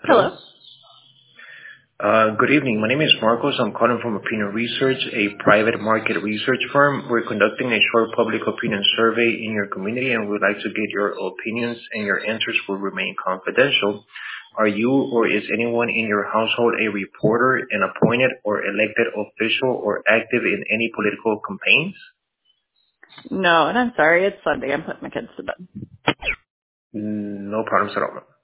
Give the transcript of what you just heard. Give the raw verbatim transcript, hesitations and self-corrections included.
Hello? Hello. Uh, good evening. My name is Marcos. I'm calling from Opinion Research, a private market research firm. We're conducting a short public opinion survey in your community, and we'd like to get your opinions, and your answers will remain confidential. Are you or is anyone in your household a reporter, an appointed or elected official, or active in any political campaigns? No, and I'm sorry. It's Sunday. I'm putting my kids to bed. Mm, No problems at all.